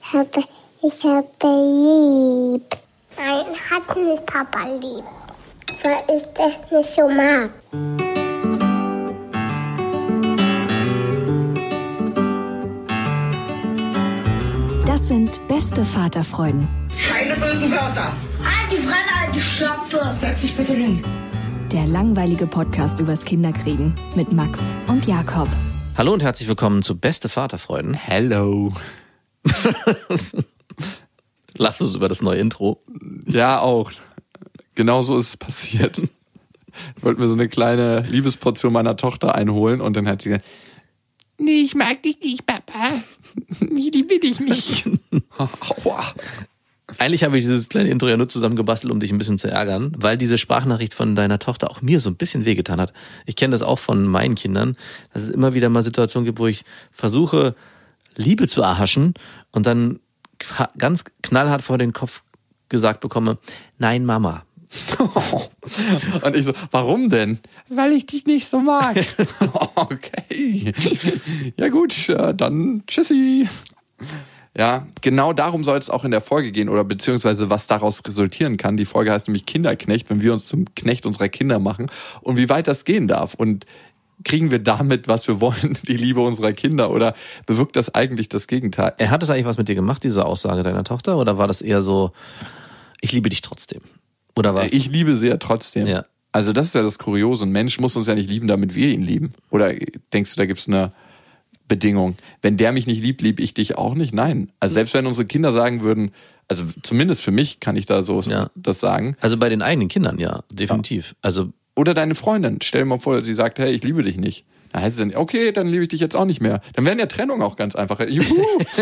Ich habe lieb. Nein, hat nicht Papa lieb. Weil ich das nicht so mag. Das sind beste Vaterfreuden. Keine bösen Wörter. Halt die Fremde, alte Schöpfe. Setz dich bitte hin. Der langweilige Podcast übers Kinderkriegen mit Max und Jakob. Hallo und herzlich willkommen zu Beste Vaterfreuden. Hello. Lass uns über das neue Intro. Ja, auch. Genau so ist es passiert. Ich wollte mir so eine kleine Liebesportion meiner Tochter einholen und dann hat sie gesagt, nee, ich mag dich nicht, Papa. Ich liebe dich nicht. Aua. Eigentlich habe ich dieses kleine Intro ja nur zusammengebastelt, um dich ein bisschen zu ärgern, weil diese Sprachnachricht von deiner Tochter auch mir so ein bisschen wehgetan hat. Ich kenne das auch von meinen Kindern, dass es immer wieder mal Situationen gibt, wo ich versuche, Liebe zu erhaschen und dann ganz knallhart vor den Kopf gesagt bekomme, nein, Mama. Und ich so, warum denn? Weil ich dich nicht so mag. Okay. Ja gut, dann tschüssi. Ja, genau darum soll es auch in der Folge gehen oder beziehungsweise was daraus resultieren kann. Die Folge heißt nämlich Kinderknecht, wenn wir uns zum Knecht unserer Kinder machen und wie weit das gehen darf. Und kriegen wir damit, was wir wollen, die Liebe unserer Kinder oder bewirkt das eigentlich das Gegenteil? Hat das eigentlich was mit dir gemacht, diese Aussage deiner Tochter? Oder war das eher so, ich liebe dich trotzdem? Oder was? Ich liebe sie ja trotzdem. Ja. Also das ist ja das Kuriose. Ein Mensch muss uns ja nicht lieben, damit wir ihn lieben. Oder denkst du, da gibt's eine Bedingung? Wenn der mich nicht liebt, liebe ich dich auch nicht? Nein. Also selbst wenn unsere Kinder sagen würden, also zumindest für mich kann ich da so das sagen. Also bei den eigenen Kindern, ja, definitiv. Ja. Also oder deine Freundin, stell dir mal vor, sie sagt, hey, ich liebe dich nicht. Dann heißt es dann, okay, dann liebe ich dich jetzt auch nicht mehr. Dann wären ja Trennungen auch ganz einfach. Juhu!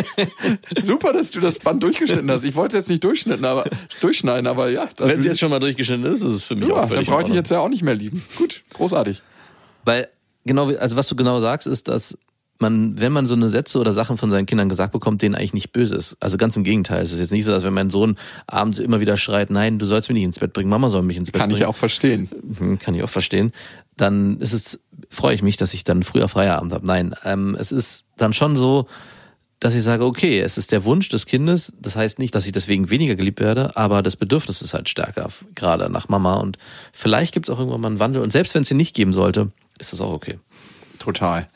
Super, dass du das Band durchgeschnitten hast. Ich wollte es jetzt nicht durchschneiden, aber ja. Wenn es jetzt schon mal durchgeschnitten ist es für mich auch völlig dann brauche ich jetzt ja auch nicht mehr lieben. Gut, großartig. Weil, genau, also was du genau sagst, ist, dass man, wenn man so eine Sätze oder Sachen von seinen Kindern gesagt bekommt, denen eigentlich nicht böse ist. Also ganz im Gegenteil. Es ist jetzt nicht so, dass wenn mein Sohn abends immer wieder schreit, nein, du sollst mich nicht ins Bett bringen, Mama soll mich ins Bett bringen. Kann ich auch verstehen. Kann ich auch verstehen. Dann freue ich mich, dass ich dann früher Feierabend habe. Nein, es ist dann schon so, dass ich sage, okay, es ist der Wunsch des Kindes. Das heißt nicht, dass ich deswegen weniger geliebt werde, aber das Bedürfnis ist halt stärker, gerade nach Mama. Und vielleicht gibt es auch irgendwann mal einen Wandel. Und selbst wenn es ihn nicht geben sollte, ist das auch okay. Total.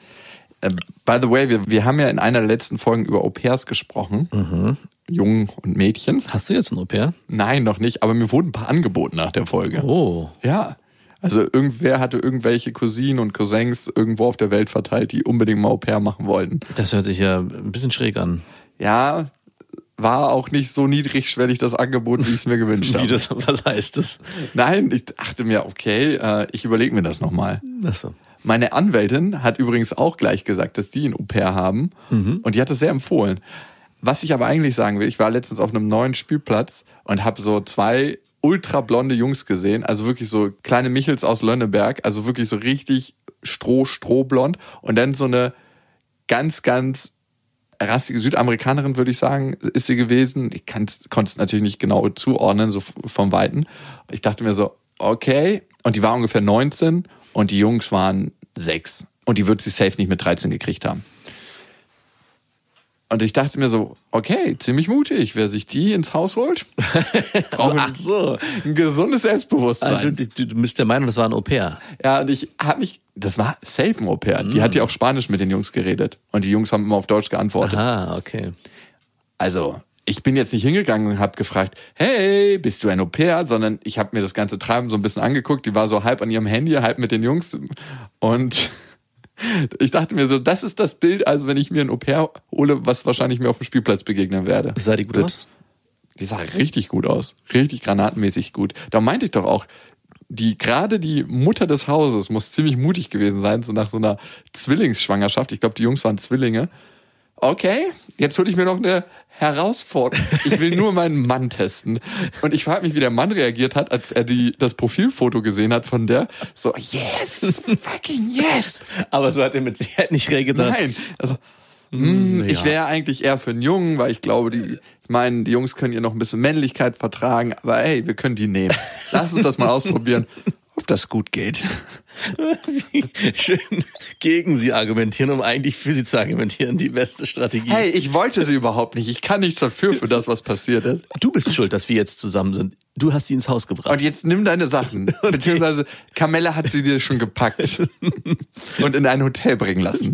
By the way, wir haben ja in einer der letzten Folgen über Au-pairs gesprochen. Mhm. Jungen und Mädchen. Hast du jetzt ein Au-pair? Nein, noch nicht, aber mir wurden ein paar angeboten nach der Folge. Oh. Ja. Also irgendwer hatte irgendwelche Cousinen und Cousins irgendwo auf der Welt verteilt, die unbedingt mal Au-pair machen wollten. Das hört sich ja ein bisschen schräg an. Ja, war auch nicht so niedrigschwellig das Angebot, wie ich es mir gewünscht habe. Was heißt das? Nein, ich dachte mir, okay, ich überlege mir das nochmal. Ach so. Meine Anwältin hat übrigens auch gleich gesagt, dass die ein Au-pair haben und die hat es sehr empfohlen. Was ich aber eigentlich sagen will, ich war letztens auf einem neuen Spielplatz und habe so 2 ultra blonde Jungs gesehen, also wirklich so kleine Michels aus Lönneberg, also wirklich so richtig strohblond und dann so eine ganz, ganz rassige Südamerikanerin, würde ich sagen, ist sie gewesen. Ich konnte es natürlich nicht genau zuordnen, so vom Weiten. Ich dachte mir so, okay, und die war ungefähr 19 und die Jungs waren 6 und die wird sie safe nicht mit 13 gekriegt haben. Und ich dachte mir so, okay, ziemlich mutig, wer sich die ins Haus holt, braucht ein gesundes Selbstbewusstsein. Also, du bist der Meinung, das war ein Au-pair? Ja, und das war safe ein Au-pair. Die hat ja auch Spanisch mit den Jungs geredet und die Jungs haben immer auf Deutsch geantwortet. Ah, okay. Also, ich bin jetzt nicht hingegangen und habe gefragt, hey, bist du ein Au-pair? Sondern ich habe mir das ganze Treiben so ein bisschen angeguckt. Die war so halb an ihrem Handy, halb mit den Jungs und ich dachte mir so, das ist das Bild, also wenn ich mir ein Au-pair hole, was wahrscheinlich mir auf dem Spielplatz begegnen werde. Sah die gut aus? Die sah richtig gut aus. Richtig granatenmäßig gut. Da meinte ich doch auch, gerade die Mutter des Hauses muss ziemlich mutig gewesen sein, so nach so einer Zwillingsschwangerschaft. Ich glaube, die Jungs waren Zwillinge. Okay, jetzt hole ich mir noch eine Herausforderung. Ich will nur meinen Mann testen. Und ich frage mich, wie der Mann reagiert hat, als er das Profilfoto gesehen hat von der. So, yes, fucking yes. Aber so hat er mit Sicherheit nicht reagiert. Nein, also ich wäre eigentlich eher für einen Jungen, weil ich glaube, die Jungs können ihr noch ein bisschen Männlichkeit vertragen. Aber hey, wir können die nehmen. Lass uns das mal ausprobieren. das gut geht. Schön gegen sie argumentieren, um eigentlich für sie zu argumentieren. Die beste Strategie. Hey, ich wollte sie überhaupt nicht. Ich kann nichts dafür für das, was passiert ist. Du bist schuld, dass wir jetzt zusammen sind. Du hast sie ins Haus gebracht. Und jetzt nimm deine Sachen. Beziehungsweise Carmella hat sie dir schon gepackt und in ein Hotel bringen lassen.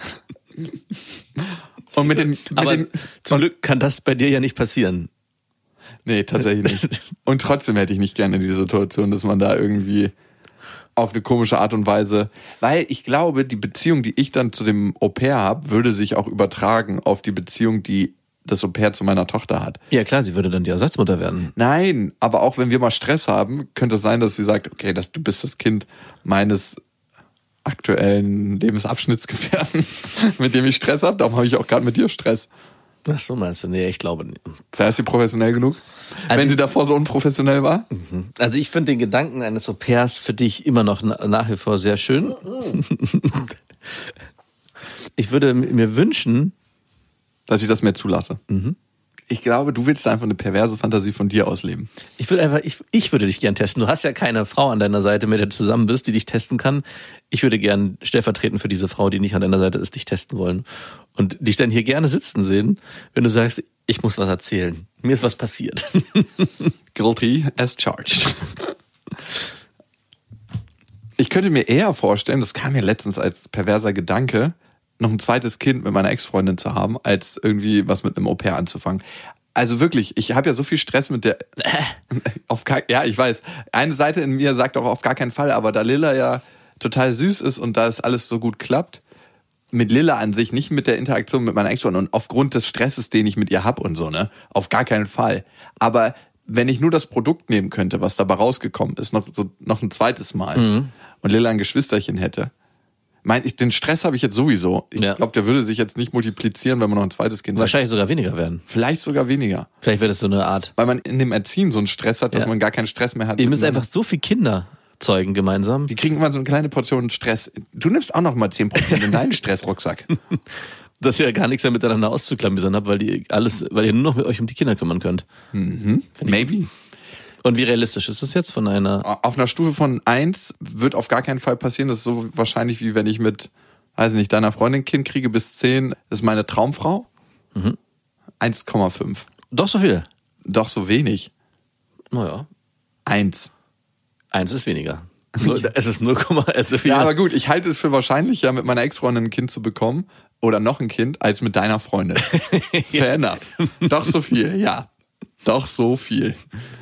Und zum Glück kann das bei dir ja nicht passieren. Nee, tatsächlich nicht. Und trotzdem hätte ich nicht gerne die Situation, dass man da irgendwie auf eine komische Art und Weise, weil ich glaube, die Beziehung, die ich dann zu dem Au-pair habe, würde sich auch übertragen auf die Beziehung, die das Au-pair zu meiner Tochter hat. Ja klar, sie würde dann die Ersatzmutter werden. Nein, aber auch wenn wir mal Stress haben, könnte es sein, dass sie sagt, okay, du bist das Kind meines aktuellen Lebensabschnittsgefährten, mit dem ich Stress habe. Darum habe ich auch gerade mit dir Stress. Ach so, meinst du? Nee, ich glaube nicht. Da ist sie professionell genug? Also wenn sie davor so unprofessionell war? Also ich finde den Gedanken eines Au-pairs für dich immer noch nach wie vor sehr schön. Ich würde mir wünschen, dass ich das mehr zulasse. Ich glaube, du willst einfach eine perverse Fantasie von dir ausleben. Ich würde dich gern testen. Du hast ja keine Frau an deiner Seite, mit der du zusammen bist, die dich testen kann. Ich würde gern stellvertretend für diese Frau, die nicht an deiner Seite ist, dich testen wollen. Und dich dann hier gerne sitzen sehen, wenn du sagst, ich muss was erzählen. Mir ist was passiert. Guilty as charged. Ich könnte mir eher vorstellen, das kam mir letztens als perverser Gedanke, noch ein zweites Kind mit meiner Ex-Freundin zu haben, als irgendwie was mit einem Au-pair anzufangen. Also wirklich, ich habe ja so viel Stress mit der... Ja, ich weiß. Eine Seite in mir sagt auch auf gar keinen Fall, aber da Lilla ja total süß ist und da es alles so gut klappt, mit Lilla an sich, nicht mit der Interaktion mit meiner Ex-Freundin und aufgrund des Stresses, den ich mit ihr habe und so, ne? Auf gar keinen Fall. Aber wenn ich nur das Produkt nehmen könnte, was dabei rausgekommen ist, noch ein zweites Mal und Lilla ein Geschwisterchen hätte, den Stress habe ich jetzt sowieso. Ich glaube, der würde sich jetzt nicht multiplizieren, wenn man noch ein zweites Kind hat. Wahrscheinlich sogar weniger werden. Vielleicht sogar weniger. Vielleicht wäre das so eine Art. Weil man in dem Erziehen so einen Stress hat, dass man gar keinen Stress mehr hat. Ihr müsst einfach so viel Kinder zeugen gemeinsam. Die kriegen immer so eine kleine Portion Stress. Du nimmst auch noch mal 10% in deinen Stressrucksack. Dass ihr ja gar nichts mehr miteinander auszuklamüsern habt, weil ihr nur noch mit euch um die Kinder kümmern könnt. Maybe. Und wie realistisch ist das jetzt von einer... Auf einer Stufe von 1 wird auf gar keinen Fall passieren. Das ist so wahrscheinlich, wie wenn ich mit, weiß nicht, deiner Freundin ein Kind kriege bis 10. Das ist meine Traumfrau. 1,5. Doch so viel? Doch so wenig. Naja. 1. 1 ist weniger. Es ist 0, ja, aber gut, ich halte es für wahrscheinlicher, mit meiner Ex-Freundin ein Kind zu bekommen oder noch ein Kind, als mit deiner Freundin. Fair enough. Doch so viel, ja. Doch so viel.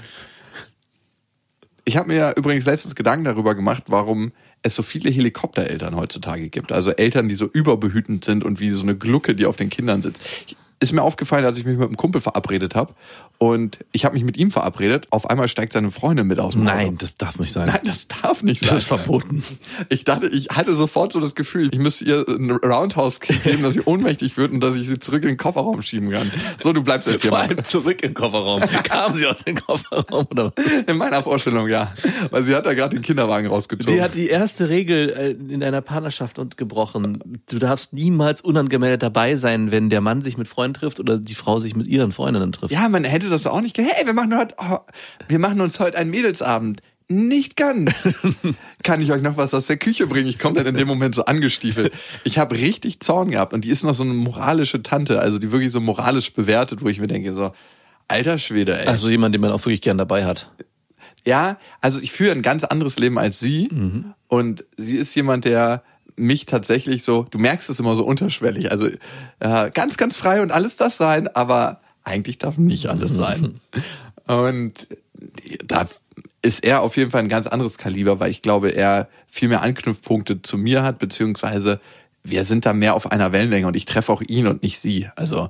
Ich habe mir übrigens letztens Gedanken darüber gemacht, warum es so viele Helikoptereltern heutzutage gibt. Also Eltern, die so überbehütend sind und wie so eine Glucke, die auf den Kindern sitzt. Ist mir aufgefallen, als ich mich mit einem Kumpel verabredet habe und ich habe mich mit ihm verabredet. Auf einmal steigt seine Freundin mit aus dem Auto. Nein, das darf nicht sein. Nein, das darf nicht sein. Das ist verboten. Ich hatte sofort so das Gefühl, ich müsste ihr ein Roundhouse geben, dass sie ohnmächtig wird und dass ich sie zurück in den Kofferraum schieben kann. So, du bleibst jetzt hier. Vor allem zurück in den Kofferraum. Kam sie aus dem Kofferraum? Oder? In meiner Vorstellung, ja. Weil sie hat da gerade den Kinderwagen rausgezogen. Die hat die erste Regel in deiner Partnerschaft gebrochen. Du darfst niemals unangemeldet dabei sein, wenn der Mann sich mit Freunden trifft oder die Frau sich mit ihren Freundinnen trifft. Ja, man hätte das auch nicht hey, wir machen uns heute einen Mädelsabend. Nicht ganz. Kann ich euch noch was aus der Küche bringen? Ich komme dann in dem Moment so angestiefelt. Ich habe richtig Zorn gehabt und die ist noch so eine moralische Tante, also die wirklich so moralisch bewertet, wo ich mir denke so, alter Schwede, ey. Also jemand, den man auch wirklich gern dabei hat. Ja, also ich führe ein ganz anderes Leben als sie und sie ist jemand, der mich tatsächlich so, du merkst es immer so unterschwellig, also ganz, ganz frei und alles darf sein, aber eigentlich darf nicht alles sein. Und da ist er auf jeden Fall ein ganz anderes Kaliber, weil ich glaube, er viel mehr Anknüpfpunkte zu mir hat, beziehungsweise wir sind da mehr auf einer Wellenlänge und ich treffe auch ihn und nicht sie. Also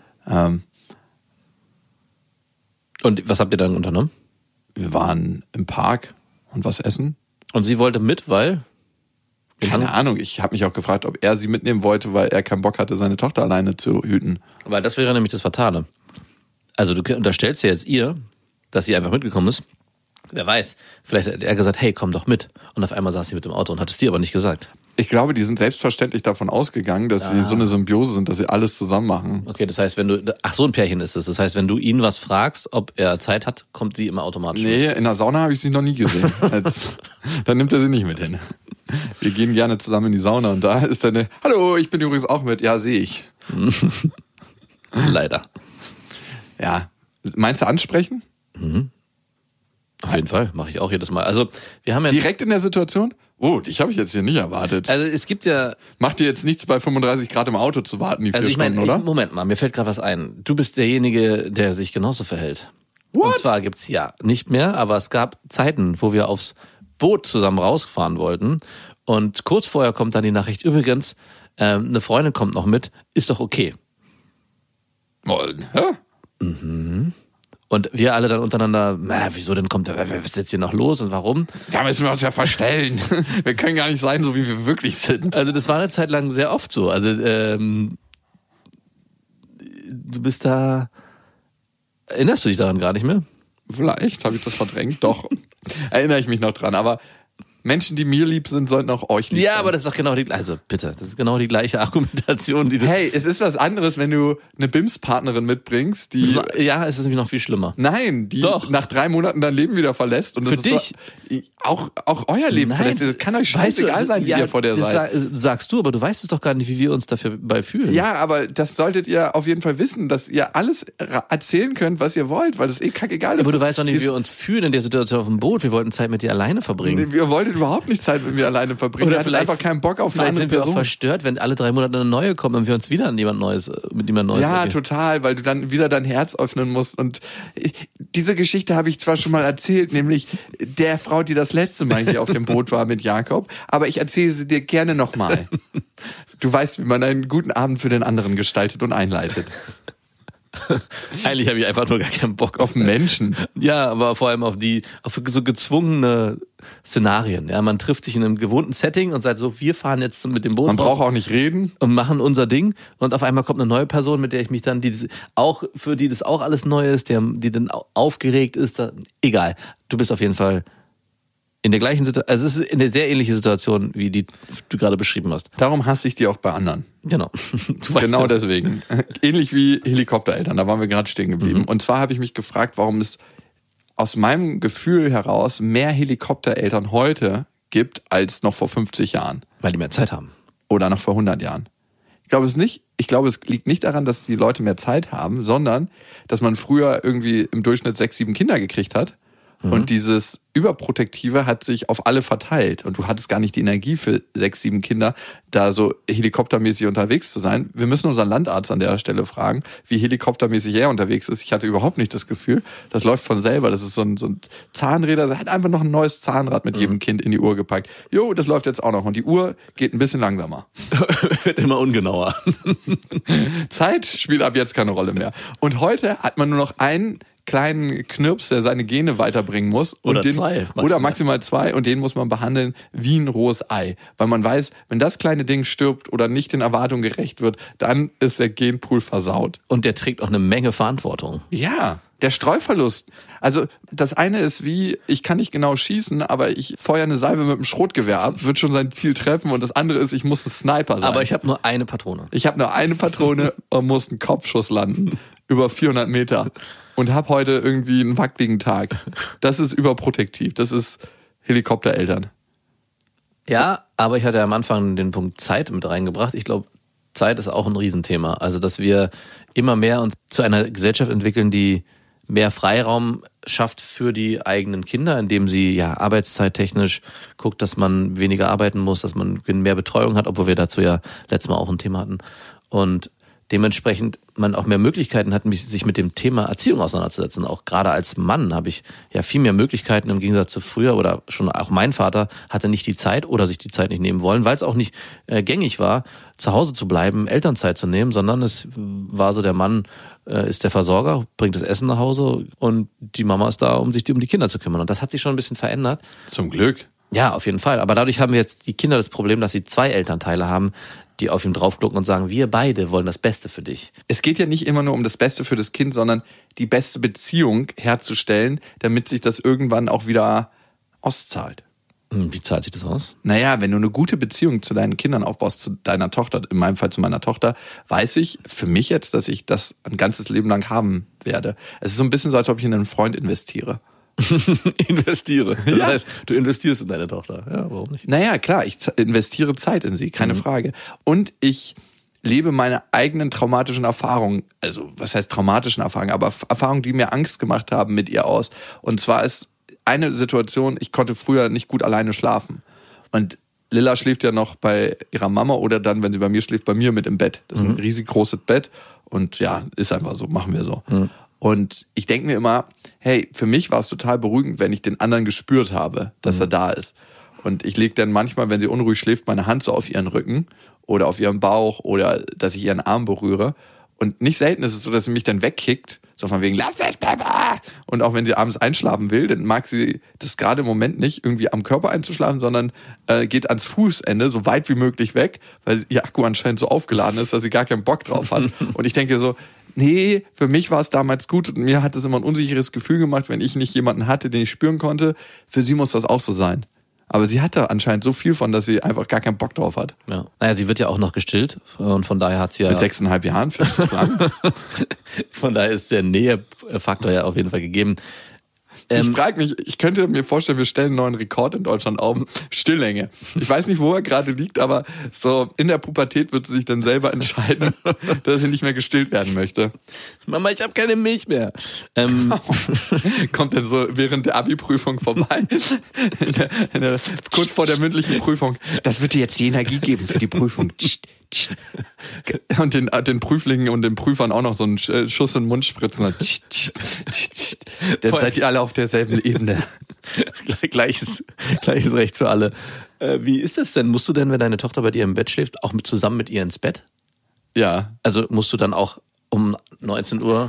Und was habt ihr dann unternommen? Wir waren im Park und was essen. Und sie wollte mit, weil? Keine Ahnung, ich habe mich auch gefragt, ob er sie mitnehmen wollte, weil er keinen Bock hatte, seine Tochter alleine zu hüten. Weil das wäre nämlich das Fatale. Also du unterstellst ja jetzt ihr, dass sie einfach mitgekommen ist. Wer weiß, vielleicht hat er gesagt, hey, komm doch mit. Und auf einmal saß sie mit dem Auto und hat es dir aber nicht gesagt. Ich glaube, die sind selbstverständlich davon ausgegangen, dass sie so eine Symbiose sind, dass sie alles zusammen machen. Okay, das heißt, so ein Pärchen ist es. Das heißt, wenn du ihn was fragst, ob er Zeit hat, kommt sie immer automatisch mit. Nee, in der Sauna habe ich sie noch nie gesehen. Dann nimmt er sie nicht mit hin. Wir gehen gerne zusammen in die Sauna und da ist dann hallo, ich bin übrigens auch mit. Ja, sehe ich. Leider. Ja. Meinst du ansprechen? Auf jeden Fall, mache ich auch jedes Mal. Also, wir haben ja direkt in der Situation? Oh, dich habe ich jetzt hier nicht erwartet. Also es gibt ja... Macht dir jetzt nichts bei 35 Grad im Auto zu warten, die 4 Stunden, oder? Moment mal, mir fällt gerade was ein. Du bist derjenige, der sich genauso verhält. What? Und zwar gibt's nicht mehr, aber es gab Zeiten, wo wir aufs Boot zusammen rausfahren wollten. Und kurz vorher kommt dann die Nachricht, übrigens, eine Freundin kommt noch mit, ist doch okay. Ja. Und wir alle dann untereinander, wieso denn was ist jetzt hier noch los und warum? Da müssen wir uns ja verstellen. Wir können gar nicht sein, so wie wir wirklich sind. Also das war eine Zeit lang sehr oft so. Also du bist da, erinnerst du dich daran gar nicht mehr? Vielleicht habe ich das verdrängt, doch. Erinnere ich mich noch dran, aber Menschen, die mir lieb sind, sollten auch euch lieb sein. Ja, aber das ist doch genau das ist genau die gleiche Argumentation, die du... Hey, es ist was anderes, wenn du eine BIMS-Partnerin mitbringst, die... Ja, es ist nämlich noch viel schlimmer. Nein, die Doch. nach 3 Monaten dein Leben wieder verlässt. Und das Für dich? So, auch euer Leben verlässt. Das kann euch scheißegal sein, wie ihr vor der seid. Sagst du, aber du weißt es doch gar nicht, wie wir uns dabei fühlen. Ja, aber das solltet ihr auf jeden Fall wissen, dass ihr alles erzählen könnt, was ihr wollt, weil das kackegal ist. Aber du weißt doch nicht, wie wir uns fühlen in der Situation auf dem Boot. Wir wollten Zeit mit dir alleine verbringen. Wir wollten überhaupt nicht Zeit mit mir alleine verbringen. Oder wir hatten einfach keinen Bock auf eine andere sind wir Person. Auch verstört, wenn alle 3 Monate eine neue kommt und wir uns wieder mit jemand Neues Ja, begeben. total, weil du dann wieder dein Herz öffnen musst. Und diese Geschichte habe ich zwar schon mal erzählt, nämlich der Frau, die das letzte Mal hier auf dem Boot war mit Jakob, aber ich erzähle sie dir gerne nochmal. Du weißt, wie man einen guten Abend für den anderen gestaltet und einleitet. Eigentlich habe ich einfach nur gar keinen Bock auf Menschen. Ja, aber vor allem auf so gezwungene Szenarien. Ja, man trifft sich in einem gewohnten Setting und sagt so, wir fahren jetzt mit dem Boot. Man braucht auch nicht reden. Und machen unser Ding. Und auf einmal kommt eine neue Person, mit der ich mich dann, für die das auch alles neu ist, die dann aufgeregt ist. Egal. Du bist auf jeden Fall in der gleichen Situation, also es ist eine sehr ähnliche Situation, wie die du gerade beschrieben hast. Darum hasse ich die auch bei anderen. Genau. Genau deswegen. Ähnlich wie Helikoptereltern, da waren wir gerade stehen geblieben. Und zwar habe ich mich gefragt, warum es aus meinem Gefühl heraus mehr Helikoptereltern heute gibt, als noch vor 50 Jahren. Weil die mehr Zeit haben. Oder noch vor 100 Jahren. Ich glaube es nicht. Ich glaube, es liegt nicht daran, dass die Leute mehr Zeit haben, sondern, dass man früher irgendwie im Durchschnitt 6, 7 Kinder gekriegt hat. Und dieses Überprotektive hat sich auf alle verteilt. Und du hattest gar nicht die Energie für 6, 7 Kinder, da so helikoptermäßig unterwegs zu sein. Wir müssen unseren Landarzt an der Stelle fragen, wie helikoptermäßig er unterwegs ist. Ich hatte überhaupt nicht das Gefühl, das läuft von selber. Das ist so ein Zahnräder. Er hat einfach noch ein neues Zahnrad mit jedem Kind in die Uhr gepackt. Jo, das läuft jetzt auch noch. Und die Uhr geht ein bisschen langsamer. Wird immer ungenauer. Zeit spielt ab jetzt keine Rolle mehr. Und heute hat man nur noch einen kleinen Knirps, der seine Gene weiterbringen muss. Oder und zwei. Oder maximal 2. Und den muss man behandeln wie ein rohes Ei. Weil man weiß, wenn das kleine Ding stirbt oder nicht den Erwartungen gerecht wird, dann ist der Genpool versaut. Und der trägt auch eine Menge Verantwortung. Ja, der Streuverlust. Also das eine ist wie, ich kann nicht genau schießen, aber ich feuere eine Salve mit einem Schrotgewehr ab, wird schon sein Ziel treffen. Und das andere ist, ich muss ein Sniper sein. Aber ich habe nur eine Patrone. Ich habe nur eine Patrone und muss einen Kopfschuss landen. Über 400 Meter. Und habe heute irgendwie einen wackeligen Tag. Das ist überprotektiv. Das ist Helikoptereltern. Ja, aber ich hatte am Anfang den Punkt Zeit mit reingebracht. Ich glaube, Zeit ist auch ein Riesenthema. Also, dass wir immer mehr uns zu einer Gesellschaft entwickeln, die mehr Freiraum schafft für die eigenen Kinder, indem sie arbeitszeittechnisch guckt, dass man weniger arbeiten muss, dass man mehr Betreuung hat, obwohl wir dazu ja letztes Mal auch ein Thema hatten. Und dementsprechend man auch mehr Möglichkeiten hat, sich mit dem Thema Erziehung auseinanderzusetzen. Auch gerade als Mann habe ich ja viel mehr Möglichkeiten im Gegensatz zu früher, oder schon auch mein Vater hatte nicht die Zeit oder sich die Zeit nicht nehmen wollen, weil es auch nicht gängig war, zu Hause zu bleiben, Elternzeit zu nehmen, sondern es war so, der Mann ist der Versorger, bringt das Essen nach Hause und die Mama ist da, um sich um die Kinder zu kümmern. Und das hat sich schon ein bisschen verändert. Zum Glück. Ja, auf jeden Fall. Aber dadurch haben wir jetzt die Kinder das Problem, dass sie 2 Elternteile haben, die auf ihn draufgucken und sagen, wir beide wollen das Beste für dich. Es geht ja nicht immer nur um das Beste für das Kind, sondern die beste Beziehung herzustellen, damit sich das irgendwann auch wieder auszahlt. Wie zahlt sich das aus? Naja, wenn du eine gute Beziehung zu deinen Kindern aufbaust, zu deiner Tochter, in meinem Fall zu meiner Tochter, weiß ich für mich jetzt, dass ich das ein ganzes Leben lang haben werde. Es ist so ein bisschen so, als ob ich in einen Freund investiere. Investiere. Das Ja. heißt, du investierst in deine Tochter. Ja, warum nicht? Naja, klar, ich investiere Zeit in sie, keine Frage. Und ich lebe meine eigenen traumatischen Erfahrungen, also was heißt traumatischen Erfahrungen, aber Erfahrungen, die mir Angst gemacht haben, mit ihr aus. Und zwar ist eine Situation, ich konnte früher nicht gut alleine schlafen. Und Lilla schläft ja noch bei ihrer Mama oder dann, wenn sie bei mir schläft, bei mir mit im Bett. Das ist ein riesig großes Bett und ja, ist einfach so, machen wir so. Und ich denke mir immer, hey, für mich war es total beruhigend, wenn ich den anderen gespürt habe, dass er da ist. Und ich lege dann manchmal, wenn sie unruhig schläft, meine Hand so auf ihren Rücken oder auf ihren Bauch oder dass ich ihren Arm berühre. Und nicht selten ist es so, dass sie mich dann wegkickt, so von wegen, lass es, Papa! Und auch wenn sie abends einschlafen will, dann mag sie das gerade im Moment nicht, irgendwie am Körper einzuschlafen, sondern geht ans Fußende so weit wie möglich weg, weil ihr Akku anscheinend so aufgeladen ist, dass sie gar keinen Bock drauf hat. Und ich denke so, nee, für mich war es damals gut und mir hat es immer ein unsicheres Gefühl gemacht, wenn ich nicht jemanden hatte, den ich spüren konnte. Für sie muss das auch so sein. Aber sie hat da anscheinend so viel von, dass sie einfach gar keinen Bock drauf hat. Ja. Naja, sie wird ja auch noch gestillt und von daher hat sie ja... Mit 6,5 Jahren, findest du lang? Von daher ist der Nähefaktor ja auf jeden Fall gegeben. Ich frage mich, ich könnte mir vorstellen, wir stellen einen neuen Rekord in Deutschland auf. Stilllänge. Ich weiß nicht, wo er gerade liegt, aber so in der Pubertät wird sie sich dann selber entscheiden, dass sie nicht mehr gestillt werden möchte. Mama, ich habe keine Milch mehr. Kommt dann so während der Abi-Prüfung vorbei, kurz vor der mündlichen Prüfung. Das wird dir jetzt die Energie geben für die Prüfung. Und den Prüflingen und den Prüfern auch noch so einen Schuss in den Mund spritzen. Dann seid ihr alle auf derselben Ebene. Gleiches Recht für alle. Wie ist das denn? Musst du denn, wenn deine Tochter bei dir im Bett schläft, auch zusammen mit ihr ins Bett? Ja. Also musst du dann auch um 19 Uhr...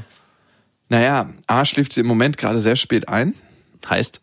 Naja, A schläft sie im Moment gerade sehr spät ein. Heißt?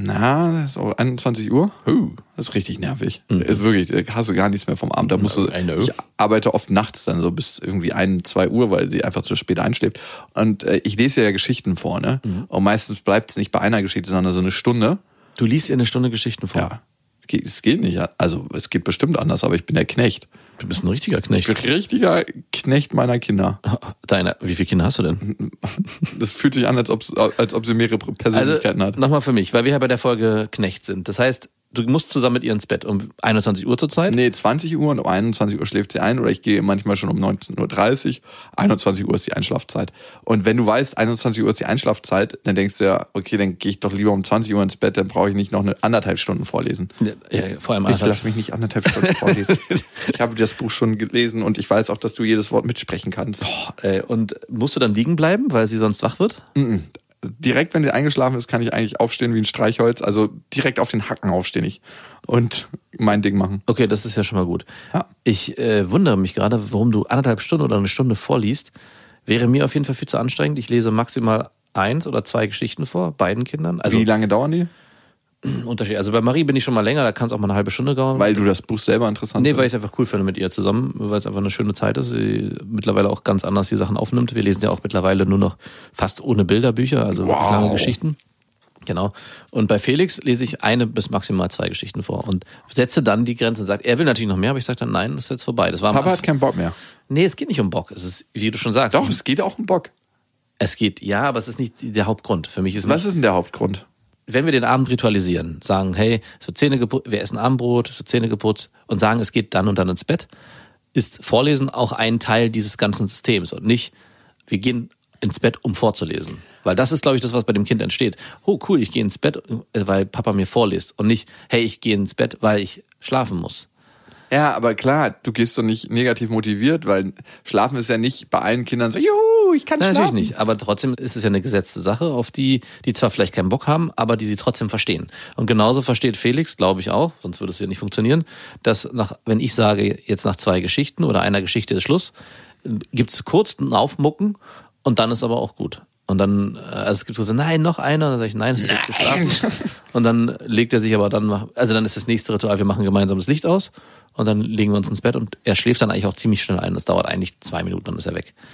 Na, so 21 Uhr. Das ist richtig nervig. Ist wirklich, da hast du gar nichts mehr vom Abend. Da musst du, ich arbeite oft nachts dann so bis irgendwie 1, 2 Uhr, weil sie einfach zu spät einschläft. Und ich lese ja Geschichten vor, ne? Und meistens bleibt es nicht bei einer Geschichte, sondern so eine Stunde. Du liest ihr eine Stunde Geschichten vor? Ja. Es geht nicht. Also es geht bestimmt anders, aber ich bin der Knecht. Du bist ein richtiger Knecht. Ich bin ein richtiger Knecht meiner Kinder. Wie viele Kinder hast du denn? Das fühlt sich an, als ob sie mehrere Persönlichkeiten hat. Nochmal für mich, weil wir ja bei der Folge Knecht sind. Das heißt, du musst zusammen mit ihr ins Bett um 21 Uhr zur Zeit? Nee, 20 Uhr und um 21 Uhr schläft sie ein oder ich gehe manchmal schon um 19.30 Uhr. 21 Uhr ist die Einschlafzeit. Und wenn du weißt, 21 Uhr ist die Einschlafzeit, dann denkst du ja, okay, dann gehe ich doch lieber um 20 Uhr ins Bett, dann brauche ich nicht noch 1,5 Stunden vorlesen. Ja, vor allem ich lasse mich nicht 1,5 Stunden vorlesen. Ich habe das Buch schon gelesen und ich weiß auch, dass du jedes Wort mitsprechen kannst. Und musst du dann liegen bleiben, weil sie sonst wach wird? Direkt, wenn sie eingeschlafen ist, kann ich eigentlich aufstehen wie ein Streichholz. Also direkt auf den Hacken aufstehen ich und mein Ding machen. Okay, das ist ja schon mal gut. Ja. Ich wundere mich gerade, warum du 1,5 Stunden oder eine Stunde vorliest. Wäre mir auf jeden Fall viel zu anstrengend. Ich lese maximal 1 oder 2 Geschichten vor, beiden Kindern. Also wie lange dauern die? Unterschied. Also bei Marie bin ich schon mal länger, da kann es auch mal eine halbe Stunde dauern. Weil du das Buch selber interessant findest? Nee, weil ich es einfach cool finde mit ihr zusammen, weil es einfach eine schöne Zeit ist. Sie mittlerweile auch ganz anders die Sachen aufnimmt. Wir lesen ja auch mittlerweile nur noch fast ohne Bilderbücher, also lange Geschichten. Genau. Und bei Felix lese ich 1 bis maximal 2 Geschichten vor und setze dann die Grenze und sage, er will natürlich noch mehr, aber ich sage dann, nein, das ist jetzt vorbei. Das war Papa hat keinen Bock mehr. Nee, es geht nicht um Bock. Es ist, wie du schon sagst. Doch, es geht auch um Bock. Es geht, ja, aber es ist nicht der Hauptgrund. Für mich ist Was ist denn der Hauptgrund? Wenn wir den Abend ritualisieren, sagen, hey, es wird Zähne geputzt, wir essen Abendbrot, es wird Zähne geputzt und sagen, es geht dann und dann ins Bett, ist Vorlesen auch ein Teil dieses ganzen Systems und nicht, wir gehen ins Bett, um vorzulesen. Weil das ist, glaube ich, das, was bei dem Kind entsteht. Oh, cool, ich gehe ins Bett, weil Papa mir vorliest und nicht, hey, ich gehe ins Bett, weil ich schlafen muss. Ja, aber klar, du gehst doch nicht negativ motiviert, weil Schlafen ist ja nicht bei allen Kindern so, juhu, ich kann schlafen. Natürlich nicht, aber trotzdem ist es ja eine gesetzte Sache, auf die zwar vielleicht keinen Bock haben, aber die sie trotzdem verstehen. Und genauso versteht Felix, glaube ich auch, sonst würde es ja nicht funktionieren, dass wenn ich sage, jetzt nach 2 Geschichten oder einer Geschichte ist Schluss, gibt's kurz ein Aufmucken und dann ist aber auch gut. Und dann, also es gibt so, nein, noch einer. Und dann sage ich, nein, es wird jetzt geschlafen. Und dann legt er sich aber dann ist das nächste Ritual, wir machen gemeinsam das Licht aus und dann legen wir uns ins Bett und er schläft dann eigentlich auch ziemlich schnell ein. Das dauert eigentlich 2 Minuten, dann ist er weg.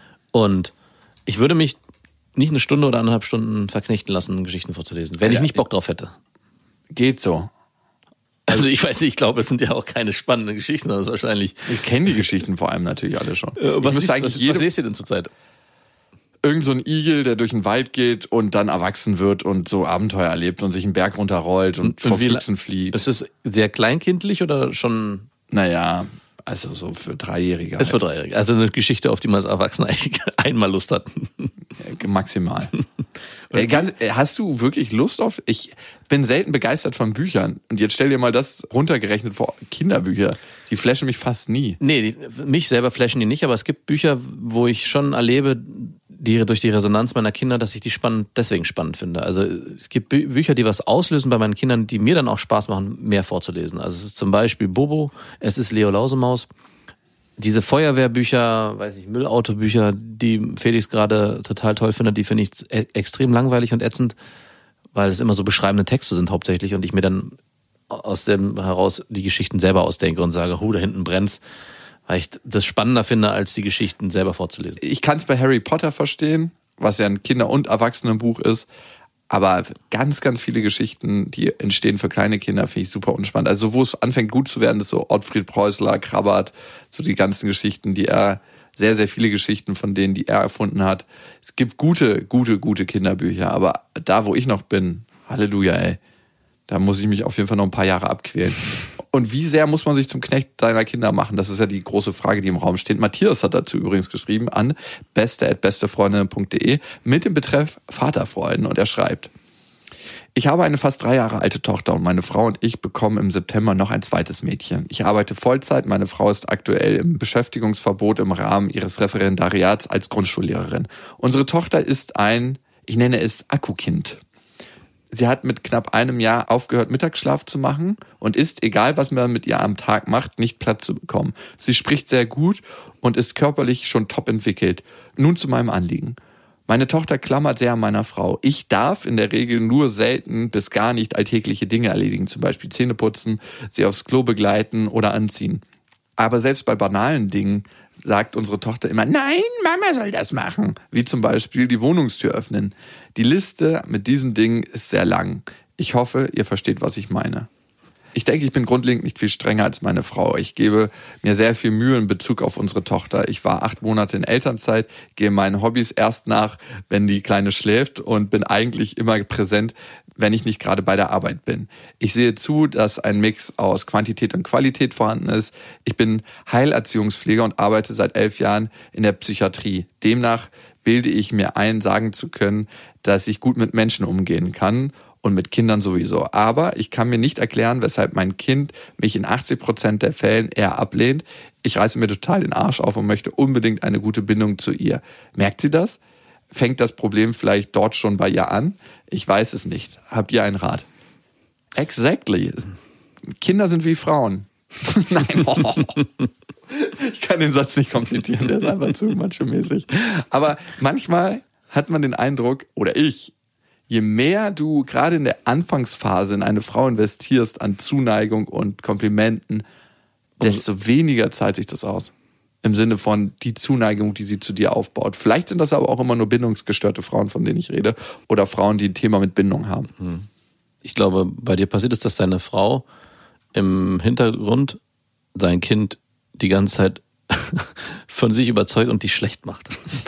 Und ich würde mich nicht 1 Stunde oder 1,5 Stunden verknechten lassen, Geschichten vorzulesen, wenn ich nicht Bock drauf hätte. Geht so. Also ich weiß nicht, ich glaube, es sind ja auch keine spannenden Geschichten, sondern es ist wahrscheinlich... Ich kenne die Geschichten vor allem natürlich alle schon. Was lest ihr denn zurzeit? Irgend so ein Igel, der durch den Wald geht und dann erwachsen wird und so Abenteuer erlebt und sich einen Berg runterrollt und vor Füchsen flieht. Ist das sehr kleinkindlich oder schon... Naja, also so für Dreijährige. Ist für Dreijährige. Also eine Geschichte, auf die man als Erwachsener eigentlich einmal Lust hat. Maximal. Hast du wirklich Lust auf... Ich bin selten begeistert von Büchern. Und jetzt stell dir mal das runtergerechnet vor Kinderbücher. Die flashen mich fast nie. Nee, mich selber flashen die nicht, aber es gibt Bücher, wo ich schon erlebe, durch die Resonanz meiner Kinder, dass ich die deswegen spannend finde. Also es gibt Bücher, die was auslösen bei meinen Kindern, die mir dann auch Spaß machen, mehr vorzulesen. Also es ist zum Beispiel Bobo, es ist Leo Lausemaus. Diese Feuerwehrbücher, Müllautobücher, die Felix gerade total toll findet, die finde ich extrem langweilig und ätzend, weil es immer so beschreibende Texte sind hauptsächlich und ich mir dann aus dem heraus die Geschichten selber ausdenke und sage, da hinten brennt's, weil ich das spannender finde, als die Geschichten selber vorzulesen. Ich kann es bei Harry Potter verstehen, was ja ein Kinder- und Erwachsenenbuch ist, aber ganz, ganz viele Geschichten, die entstehen für kleine Kinder, finde ich super unspannend. Also wo es anfängt gut zu werden, ist so Ottfried Preußler, Krabbert, so die ganzen Geschichten, sehr, sehr viele Geschichten von denen, die er erfunden hat. Es gibt gute Kinderbücher, aber da, wo ich noch bin, Halleluja, ey, da muss ich mich auf jeden Fall noch ein paar Jahre abquälen. Und wie sehr muss man sich zum Knecht seiner Kinder machen? Das ist ja die große Frage, die im Raum steht. Matthias hat dazu übrigens geschrieben an beste@bestefreundinnen.de mit dem Betreff Vaterfreuden. Und er schreibt: Ich habe eine fast 3 Jahre alte Tochter und meine Frau und ich bekommen im September noch ein zweites Mädchen. Ich arbeite Vollzeit, meine Frau ist aktuell im Beschäftigungsverbot im Rahmen ihres Referendariats als Grundschullehrerin. Unsere Tochter ist ich nenne es Akkukind. Sie hat mit knapp einem Jahr aufgehört, Mittagsschlaf zu machen und ist, egal was man mit ihr am Tag macht, nicht platt zu bekommen. Sie spricht sehr gut und ist körperlich schon top entwickelt. Nun zu meinem Anliegen. Meine Tochter klammert sehr an meiner Frau. Ich darf in der Regel nur selten bis gar nicht alltägliche Dinge erledigen, zum Beispiel Zähne putzen, sie aufs Klo begleiten oder anziehen. Aber selbst bei banalen Dingen sagt unsere Tochter immer, nein, Mama soll das machen. Wie zum Beispiel die Wohnungstür öffnen. Die Liste mit diesen Dingen ist sehr lang. Ich hoffe, ihr versteht, was ich meine. Ich denke, ich bin grundlegend nicht viel strenger als meine Frau. Ich gebe mir sehr viel Mühe in Bezug auf unsere Tochter. Ich war 8 Monate in Elternzeit, gehe meinen Hobbys erst nach, wenn die Kleine schläft und bin eigentlich immer präsent, wenn ich nicht gerade bei der Arbeit bin. Ich sehe zu, dass ein Mix aus Quantität und Qualität vorhanden ist. Ich bin Heilerziehungspfleger und arbeite seit 11 Jahren in der Psychiatrie. Demnach bilde ich mir ein, sagen zu können, dass ich gut mit Menschen umgehen kann und mit Kindern sowieso. Aber ich kann mir nicht erklären, weshalb mein Kind mich in 80% der Fällen eher ablehnt. Ich reiße mir total den Arsch auf und möchte unbedingt eine gute Bindung zu ihr. Merkt sie das? Fängt das Problem vielleicht dort schon bei ihr an? Ich weiß es nicht. Habt ihr einen Rat? Exactly. Kinder sind wie Frauen. Nein. Oh. Ich kann den Satz nicht komplettieren, der ist einfach zu macho-mäßig. Aber manchmal hat man den Eindruck, oder je mehr du gerade in der Anfangsphase in eine Frau investierst an Zuneigung und Komplimenten, desto weniger zahlt sich das aus. Im Sinne von die Zuneigung, die sie zu dir aufbaut. Vielleicht sind das aber auch immer nur bindungsgestörte Frauen, von denen ich rede. Oder Frauen, die ein Thema mit Bindung haben. Ich glaube, bei dir passiert es, dass deine Frau im Hintergrund dein Kind die ganze Zeit von sich überzeugt und dich schlecht macht.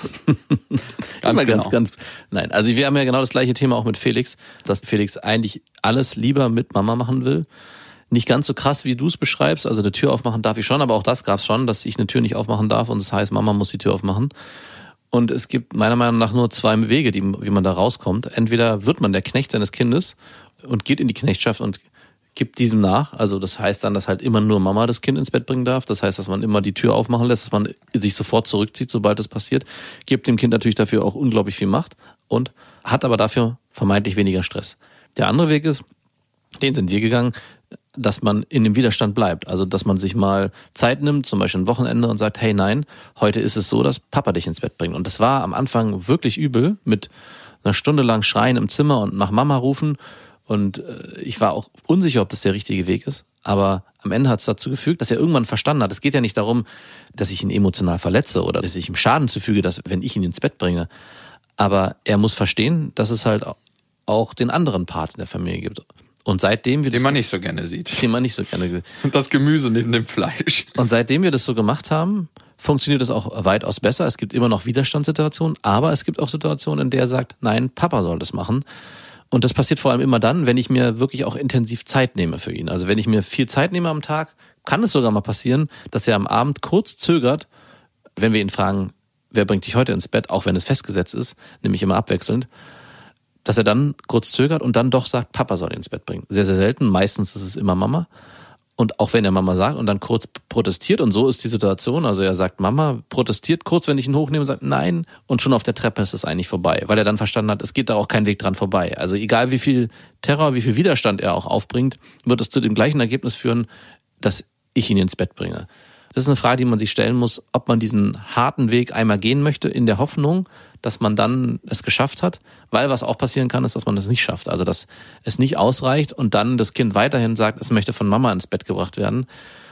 Nein, also wir haben ja genau das gleiche Thema auch mit Felix, dass Felix eigentlich alles lieber mit Mama machen will. Nicht ganz so krass, wie du es beschreibst. Also eine Tür aufmachen darf ich schon, aber auch das gab es schon, dass ich eine Tür nicht aufmachen darf und das heißt, Mama muss die Tür aufmachen. Und es gibt meiner Meinung nach nur 2 Wege, wie man da rauskommt. Entweder wird man der Knecht seines Kindes und geht in die Knechtschaft und gibt diesem nach. Also das heißt dann, dass halt immer nur Mama das Kind ins Bett bringen darf. Das heißt, dass man immer die Tür aufmachen lässt, dass man sich sofort zurückzieht, sobald das passiert. Gibt dem Kind natürlich dafür auch unglaublich viel Macht und hat aber dafür vermeintlich weniger Stress. Der andere Weg ist, den sind wir gegangen, dass man in dem Widerstand bleibt. Also dass man sich mal Zeit nimmt, zum Beispiel ein Wochenende und sagt, hey nein, heute ist es so, dass Papa dich ins Bett bringt. Und das war am Anfang wirklich übel, mit einer Stunde lang Schreien im Zimmer und nach Mama rufen. Und ich war auch unsicher, ob das der richtige Weg ist. Aber am Ende hat es dazu gefügt, dass er irgendwann verstanden hat, es geht ja nicht darum, dass ich ihn emotional verletze oder dass ich ihm Schaden zufüge, dass, wenn ich ihn ins Bett bringe. Aber er muss verstehen, dass es halt auch den anderen Part in der Familie gibt. Und seitdem wir den man nicht so gerne sieht. Den man nicht so gerne. Und das Gemüse neben dem Fleisch. Und seitdem wir das so gemacht haben, funktioniert es auch weitaus besser. Es gibt immer noch Widerstandssituationen, aber es gibt auch Situationen, in der er sagt, nein, Papa soll das machen. Und das passiert vor allem immer dann, wenn ich mir wirklich auch intensiv Zeit nehme für ihn. Also wenn ich mir viel Zeit nehme am Tag, kann es sogar mal passieren, dass er am Abend kurz zögert, wenn wir ihn fragen, wer bringt dich heute ins Bett, auch wenn es festgesetzt ist, nämlich immer abwechselnd, dass er dann kurz zögert und dann doch sagt, Papa soll ihn ins Bett bringen. Sehr, sehr selten. Meistens ist es immer Mama. Und auch wenn er Mama sagt und dann kurz protestiert, und so ist die Situation, also er sagt Mama, protestiert kurz, wenn ich ihn hochnehme und sagt nein, und schon auf der Treppe ist es eigentlich vorbei, weil er dann verstanden hat, es geht da auch kein Weg dran vorbei. Also egal wie viel Terror, wie viel Widerstand er auch aufbringt, wird es zu dem gleichen Ergebnis führen, dass ich ihn ins Bett bringe. Das ist eine Frage, die man sich stellen muss, ob man diesen harten Weg einmal gehen möchte, in der Hoffnung, dass man dann es geschafft hat, weil was auch passieren kann, ist, dass man es nicht schafft. Also dass es nicht ausreicht und dann das Kind weiterhin sagt, es möchte von Mama ins Bett gebracht werden.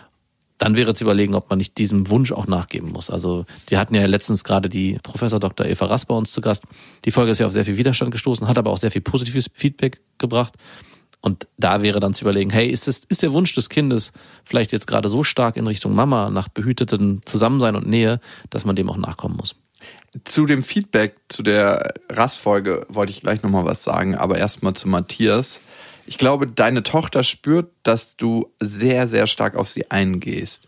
Dann wäre zu überlegen, ob man nicht diesem Wunsch auch nachgeben muss. Also wir hatten ja letztens gerade die Professor Dr. Eva Rast bei uns zu Gast. Die Folge ist ja auf sehr viel Widerstand gestoßen, hat aber auch sehr viel positives Feedback gebracht. Und da wäre dann zu überlegen, hey, ist der Wunsch des Kindes vielleicht jetzt gerade so stark in Richtung Mama nach behütetem Zusammensein und Nähe, dass man dem auch nachkommen muss? Zu dem Feedback zu der Rast-Folge wollte ich gleich nochmal was sagen, aber erstmal zu Matthias. Ich glaube, deine Tochter spürt, dass du sehr, sehr stark auf sie eingehst.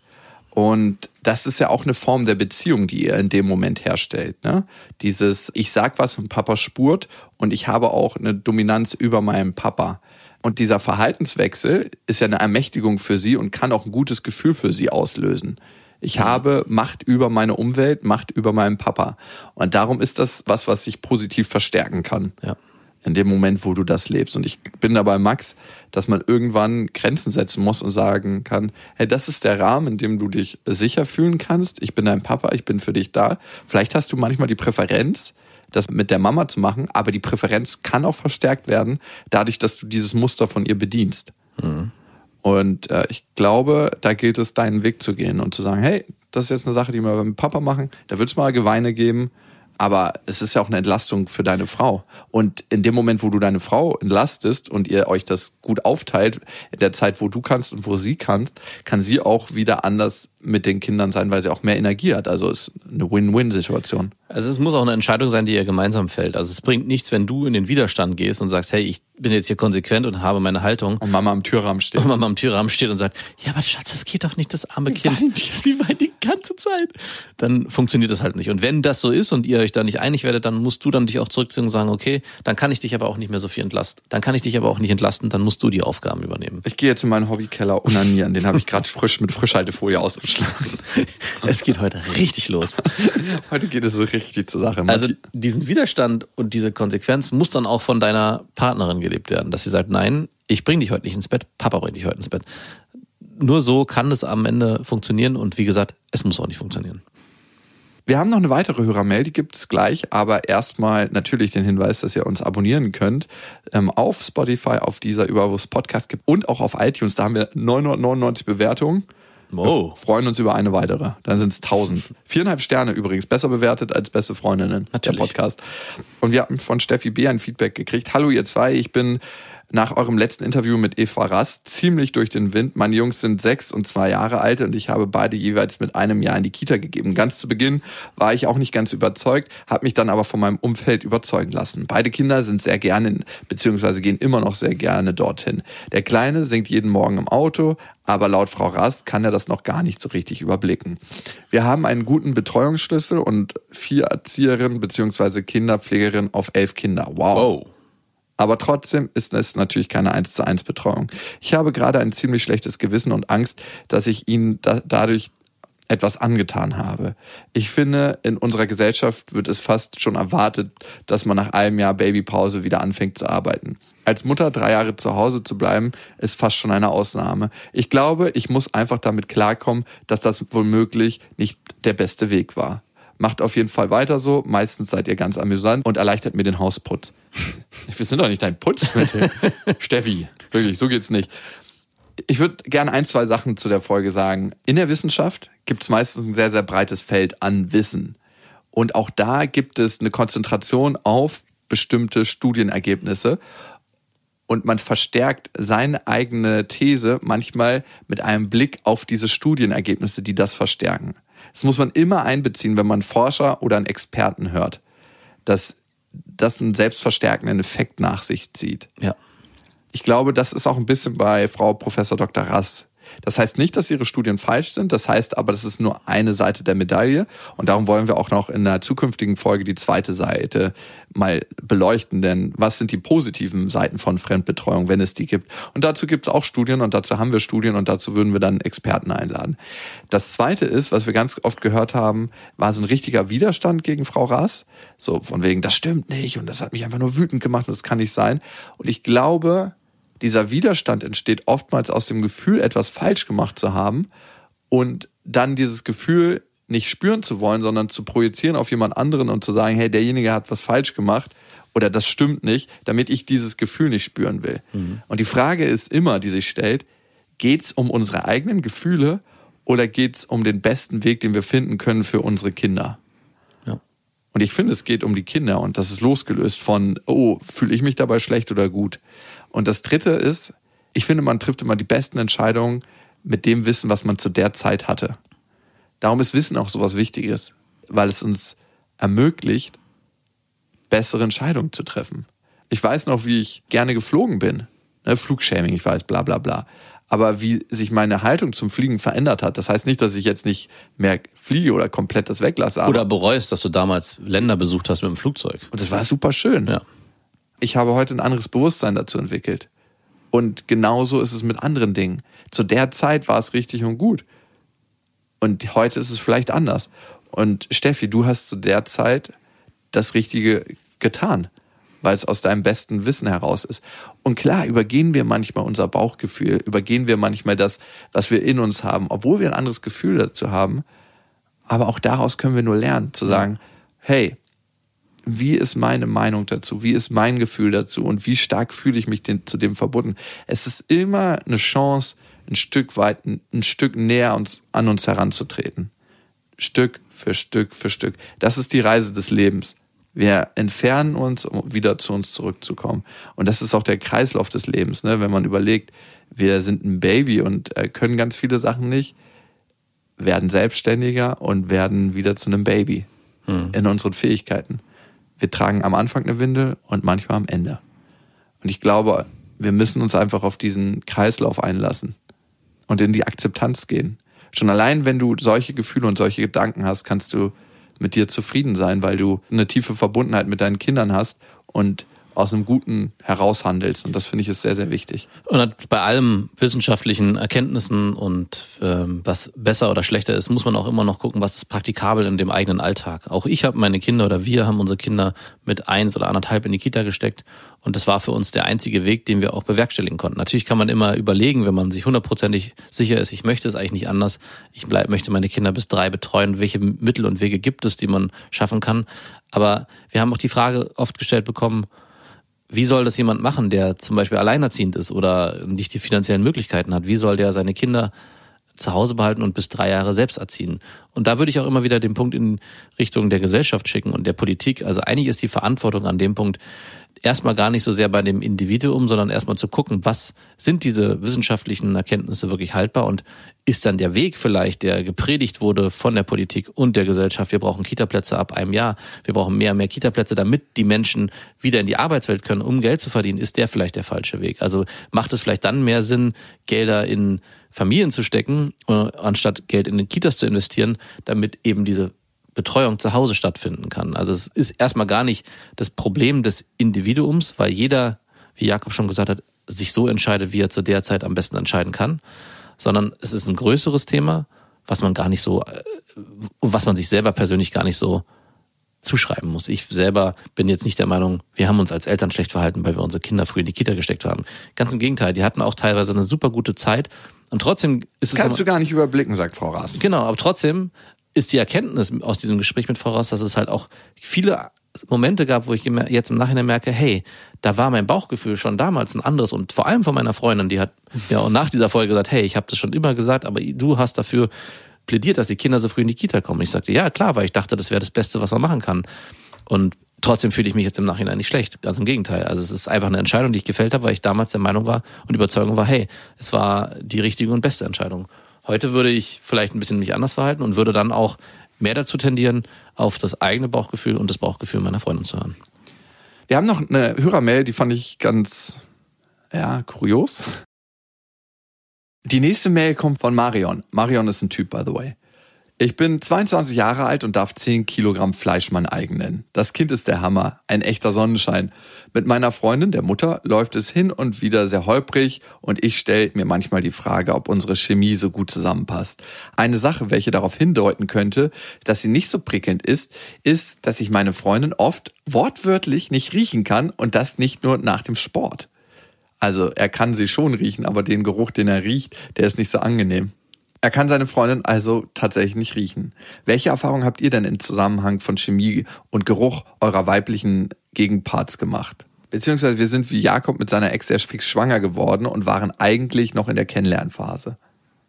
Und das ist ja auch eine Form der Beziehung, die ihr in dem Moment herstellt, ne? Dieses, ich sag was und Papa spurt und ich habe auch eine Dominanz über meinen Papa. Und dieser Verhaltenswechsel ist ja eine Ermächtigung für sie und kann auch ein gutes Gefühl für sie auslösen. Ich habe Macht über meine Umwelt, Macht über meinen Papa. Und darum ist das was sich positiv verstärken kann. Ja. In dem Moment, wo du das lebst. Und ich bin dabei, Max, dass man irgendwann Grenzen setzen muss und sagen kann, hey, das ist der Rahmen, in dem du dich sicher fühlen kannst. Ich bin dein Papa, ich bin für dich da. Vielleicht hast du manchmal die Präferenz, das mit der Mama zu machen, aber die Präferenz kann auch verstärkt werden, dadurch, dass du dieses Muster von ihr bedienst. Mhm. Und ich glaube, da gilt es, deinen Weg zu gehen und zu sagen, hey, das ist jetzt eine Sache, die wir mit Papa machen, da wird es mal Geweine geben, aber es ist ja auch eine Entlastung für deine Frau. Und in dem Moment, wo du deine Frau entlastest und ihr euch das gut aufteilt, in der Zeit, wo du kannst und wo sie kann sie auch wieder anders mit den Kindern sein, weil sie auch mehr Energie hat. Also es ist eine Win-Win-Situation. Also es muss auch eine Entscheidung sein, die ihr gemeinsam fällt. Also es bringt nichts, wenn du in den Widerstand gehst und sagst, hey, ich bin jetzt hier konsequent und habe meine Haltung. Und Mama am Türrahmen steht. Und sagt, ja, aber Schatz, das geht doch nicht, das arme Kind. Sie weint die ganze Zeit. Dann funktioniert das halt nicht. Und wenn das so ist und ihr euch da nicht einig werdet, dann musst du dann dich auch zurückziehen und sagen, okay, dann kann ich dich aber auch nicht mehr so viel entlasten. Dann kann ich dich aber auch nicht entlasten, dann musst du die Aufgaben übernehmen. Ich gehe jetzt in meinen Hobbykeller onanieren. Den habe ich gerade frisch mit Frischhaltefolie ausgeschlagen. Es geht heute richtig los. Heute geht es so richtig zur Sache. Also diesen Widerstand und diese Konsequenz muss dann auch von deiner Partnerin gelebt werden, dass sie sagt, nein, ich bringe dich heute nicht ins Bett, Papa bringt dich heute ins Bett. Nur so kann es am Ende funktionieren und wie gesagt, es muss auch nicht funktionieren. Wir haben noch eine weitere Hörermail, die gibt es gleich, aber erstmal natürlich den Hinweis, dass ihr uns abonnieren könnt auf Spotify, auf dieser, überall wo es Podcasts gibt und auch auf iTunes. Da haben wir 999 Bewertungen. Wow. Wir freuen uns über eine weitere. Dann sind es 1000. 4,5 Sterne übrigens. Besser bewertet als beste Freundinnen. Natürlich. Der Podcast. Und wir haben von Steffi B. ein Feedback gekriegt. Hallo ihr zwei, ich bin nach eurem letzten Interview mit Eva Rast ziemlich durch den Wind. Meine Jungs sind 6 und 2 Jahre alt und ich habe beide jeweils mit einem Jahr in die Kita gegeben. Ganz zu Beginn war ich auch nicht ganz überzeugt, habe mich dann aber von meinem Umfeld überzeugen lassen. Beide Kinder sind sehr gerne, beziehungsweise gehen immer noch sehr gerne dorthin. Der Kleine singt jeden Morgen im Auto, aber laut Frau Rast kann er das noch gar nicht so richtig überblicken. Wir haben einen guten Betreuungsschlüssel und 4 Erzieherinnen beziehungsweise Kinderpflegerinnen auf 11 Kinder. Wow. Aber trotzdem ist es natürlich keine 1:1 Betreuung. Ich habe gerade ein ziemlich schlechtes Gewissen und Angst, dass ich ihnen dadurch etwas angetan habe. Ich finde, in unserer Gesellschaft wird es fast schon erwartet, dass man nach einem Jahr Babypause wieder anfängt zu arbeiten. Als Mutter 3 Jahre zu Hause zu bleiben, ist fast schon eine Ausnahme. Ich glaube, ich muss einfach damit klarkommen, dass das womöglich nicht der beste Weg war. Macht auf jeden Fall weiter so. Meistens seid ihr ganz amüsant und erleichtert mir den Hausputz. Wir sind doch nicht dein Putzmittel. Steffi, wirklich, so geht's nicht. Ich würde gerne 1-2 Sachen zu der Folge sagen. In der Wissenschaft gibt es meistens ein sehr, sehr breites Feld an Wissen. Und auch da gibt es eine Konzentration auf bestimmte Studienergebnisse. Und man verstärkt seine eigene These manchmal mit einem Blick auf diese Studienergebnisse, die das verstärken. Das muss man immer einbeziehen, wenn man Forscher oder einen Experten hört, dass das einen selbstverstärkenden Effekt nach sich zieht. Ja. Ich glaube, das ist auch ein bisschen bei Frau Professor Dr. Rass. Das heißt nicht, dass ihre Studien falsch sind, das heißt aber, das ist nur eine Seite der Medaille und darum wollen wir auch noch in einer zukünftigen Folge die zweite Seite mal beleuchten, denn was sind die positiven Seiten von Fremdbetreuung, wenn es die gibt? Und dazu gibt es auch Studien und dazu haben wir Studien und dazu würden wir dann Experten einladen. Das zweite ist, was wir ganz oft gehört haben, war so ein richtiger Widerstand gegen Frau Rass, so von wegen, das stimmt nicht und das hat mich einfach nur wütend gemacht und das kann nicht sein. Und ich glaube, dieser Widerstand entsteht oftmals aus dem Gefühl, etwas falsch gemacht zu haben und dann dieses Gefühl nicht spüren zu wollen, sondern zu projizieren auf jemand anderen und zu sagen, hey, derjenige hat was falsch gemacht oder das stimmt nicht, damit ich dieses Gefühl nicht spüren will. Mhm. Und die Frage ist immer, die sich stellt, geht es um unsere eigenen Gefühle oder geht es um den besten Weg, den wir finden können für unsere Kinder? Ja. Und ich finde, es geht um die Kinder und das ist losgelöst von, oh, fühle ich mich dabei schlecht oder gut? Und das Dritte ist, ich finde, man trifft immer die besten Entscheidungen mit dem Wissen, was man zu der Zeit hatte. Darum ist Wissen auch sowas Wichtiges, weil es uns ermöglicht, bessere Entscheidungen zu treffen. Ich weiß noch, wie ich gerne geflogen bin. Flugshaming, ich weiß, bla bla bla. Aber wie sich meine Haltung zum Fliegen verändert hat, das heißt nicht, dass ich jetzt nicht mehr fliege oder komplett das weglasse. Oder bereust, dass du damals Länder besucht hast mit dem Flugzeug. Und das war super schön. Ja. Ich habe heute ein anderes Bewusstsein dazu entwickelt. Und genauso ist es mit anderen Dingen. Zu der Zeit war es richtig und gut. Und heute ist es vielleicht anders. Und Steffi, du hast zu der Zeit das Richtige getan, weil es aus deinem besten Wissen heraus ist. Und klar, übergehen wir manchmal unser Bauchgefühl, übergehen wir manchmal das, was wir in uns haben, obwohl wir ein anderes Gefühl dazu haben. Aber auch daraus können wir nur lernen, zu sagen, hey, wie ist meine Meinung dazu? Wie ist mein Gefühl dazu? Und wie stark fühle ich mich zu dem verbunden? Es ist immer eine Chance, ein Stück weit, ein Stück näher an uns heranzutreten. Stück für Stück für Stück. Das ist die Reise des Lebens. Wir entfernen uns, um wieder zu uns zurückzukommen. Und das ist auch der Kreislauf des Lebens, ne? Wenn man überlegt, wir sind ein Baby und können ganz viele Sachen nicht, werden selbstständiger und werden wieder zu einem Baby in unseren Fähigkeiten. Wir tragen am Anfang eine Windel und manchmal am Ende. Und ich glaube, wir müssen uns einfach auf diesen Kreislauf einlassen und in die Akzeptanz gehen. Schon allein, wenn du solche Gefühle und solche Gedanken hast, kannst du mit dir zufrieden sein, weil du eine tiefe Verbundenheit mit deinen Kindern hast und aus einem Guten heraushandelst. Und das finde ich ist sehr, sehr wichtig. Und bei allem wissenschaftlichen Erkenntnissen und was besser oder schlechter ist, muss man auch immer noch gucken, was ist praktikabel in dem eigenen Alltag. Auch ich habe meine Kinder oder wir haben unsere Kinder mit 1 oder 1,5 in die Kita gesteckt. Und das war für uns der einzige Weg, den wir auch bewerkstelligen konnten. Natürlich kann man immer überlegen, wenn man sich 100%ig sicher ist, ich möchte es eigentlich nicht anders. Ich möchte meine Kinder bis 3 betreuen. Welche Mittel und Wege gibt es, die man schaffen kann? Aber wir haben auch die Frage oft gestellt bekommen, wie soll das jemand machen, der zum Beispiel alleinerziehend ist oder nicht die finanziellen Möglichkeiten hat? Wie soll der seine Kinder zu Hause behalten und bis 3 Jahre selbst erziehen? Und da würde ich auch immer wieder den Punkt in Richtung der Gesellschaft schicken und der Politik. Also eigentlich ist die Verantwortung an dem Punkt erstmal gar nicht so sehr bei dem Individuum, sondern erstmal zu gucken, was sind diese wissenschaftlichen Erkenntnisse wirklich haltbar und ist dann der Weg vielleicht, der gepredigt wurde von der Politik und der Gesellschaft, wir brauchen Kitaplätze ab einem Jahr, wir brauchen mehr Kitaplätze, damit die Menschen wieder in die Arbeitswelt können, um Geld zu verdienen, ist der vielleicht der falsche Weg. Also macht es vielleicht dann mehr Sinn, Gelder in Familien zu stecken, anstatt Geld in den Kitas zu investieren, damit eben diese Betreuung zu Hause stattfinden kann. Also es ist erstmal gar nicht das Problem des Individuums, weil jeder, wie Jakob schon gesagt hat, sich so entscheidet, wie er zu der Zeit am besten entscheiden kann, sondern es ist ein größeres Thema, was man gar nicht so, was man sich selber persönlich gar nicht so zuschreiben muss. Ich selber bin jetzt nicht der Meinung, wir haben uns als Eltern schlecht verhalten, weil wir unsere Kinder früh in die Kita gesteckt haben. Ganz im Gegenteil, die hatten auch teilweise eine super gute Zeit und trotzdem ist es... Kannst du gar nicht überblicken, sagt Frau Rass. Genau, aber trotzdem ist die Erkenntnis aus diesem Gespräch mit Frau Rass, dass es halt auch viele Momente gab, wo ich jetzt im Nachhinein merke, hey, da war mein Bauchgefühl schon damals ein anderes und vor allem von meiner Freundin, die hat ja auch nach dieser Folge gesagt, hey, ich habe das schon immer gesagt, aber du hast dafür plädiert, dass die Kinder so früh in die Kita kommen. Ich sagte, ja klar, weil ich dachte, das wäre das Beste, was man machen kann. Und Trotzdem fühle ich mich jetzt im Nachhinein nicht schlecht, ganz im Gegenteil. Also es ist einfach eine Entscheidung, die ich gefällt habe, weil ich damals der Meinung war und Überzeugung war, hey, es war die richtige und beste Entscheidung. Heute würde ich vielleicht ein bisschen mich anders verhalten und würde dann auch mehr dazu tendieren, auf das eigene Bauchgefühl und das Bauchgefühl meiner Freundin zu hören. Wir haben noch eine Hörermail, die fand ich ganz, kurios. Die nächste Mail kommt von Marion. Marion ist ein Typ, by the way. Ich bin 22 Jahre alt und darf 10 Kilogramm Fleisch mein eigen nennen. Das Kind ist der Hammer, ein echter Sonnenschein. Mit meiner Freundin, der Mutter, läuft es hin und wieder sehr holprig und ich stelle mir manchmal die Frage, ob unsere Chemie so gut zusammenpasst. Eine Sache, welche darauf hindeuten könnte, dass sie nicht so prickelnd ist, dass ich meine Freundin oft wortwörtlich nicht riechen kann und das nicht nur nach dem Sport. Also er kann sie schon riechen, aber den Geruch, den er riecht, der ist nicht so angenehm. Er kann seine Freundin also tatsächlich nicht riechen. Welche Erfahrungen habt ihr denn im Zusammenhang von Chemie und Geruch eurer weiblichen Gegenparts gemacht? Beziehungsweise wir sind wie Jakob mit seiner Ex sehr fix schwanger geworden und waren eigentlich noch in der Kennenlernphase.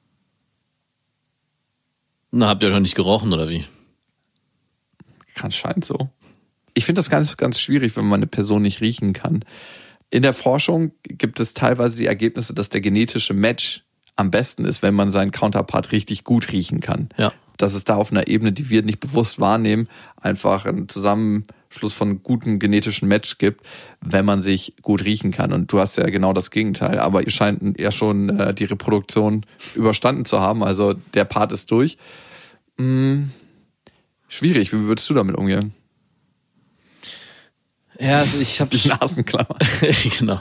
Na, habt ihr noch nicht gerochen oder wie? Scheint so. Ich finde das ganz, ganz schwierig, wenn man eine Person nicht riechen kann. In der Forschung gibt es teilweise die Ergebnisse, dass der genetische Match am besten ist, wenn man seinen Counterpart richtig gut riechen kann. Ja. Dass es da auf einer Ebene, die wir nicht bewusst wahrnehmen, einfach einen Zusammenschluss von gutem genetischen Match gibt, wenn man sich gut riechen kann. Und du hast ja genau das Gegenteil. Aber ihr scheint ja schon die Reproduktion überstanden zu haben. Also der Part ist durch. Schwierig. Wie würdest du damit umgehen? Ja, also ich habe die Nasenklammer. Genau.